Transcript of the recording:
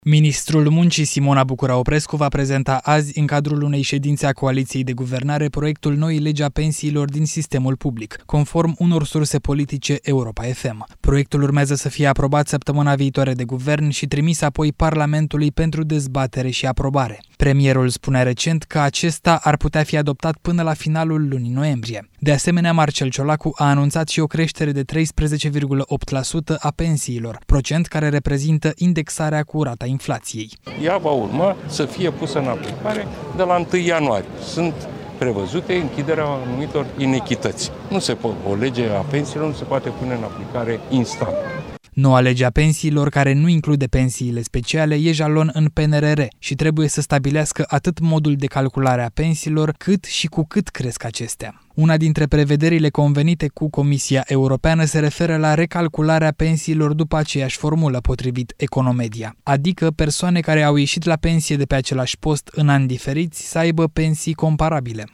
Ministrul Muncii Simona Bucura-Oprescu va prezenta azi, în cadrul unei ședințe a Coaliției de Guvernare, proiectul noii legi a pensiilor din sistemul public, conform unor surse politice Europa FM. Proiectul urmează să fie aprobat săptămâna viitoare de guvern și trimis apoi Parlamentului pentru dezbatere și aprobare. Premierul spunea recent că acesta ar putea fi adoptat până la finalul lunii noiembrie. De asemenea, Marcel Ciolacu a anunțat și o creștere de 13,8% a pensiilor, procent care reprezintă indexarea cu rata inflației. Ea va urma să fie pusă în aplicare de la 1 ianuarie. Sunt prevăzute închiderea anumitor inechități. O lege a pensiilor nu se poate pune în aplicare instant. Noua lege a pensiilor, care nu include pensiile speciale, e jalon în PNRR și trebuie să stabilească atât modul de calculare a pensiilor, cât și cu cât cresc acestea. Una dintre prevederile convenite cu Comisia Europeană se referă la recalcularea pensiilor după aceeași formulă, potrivit Economedia, adică persoane care au ieșit la pensie de pe același post în ani diferiți să aibă pensii comparabile.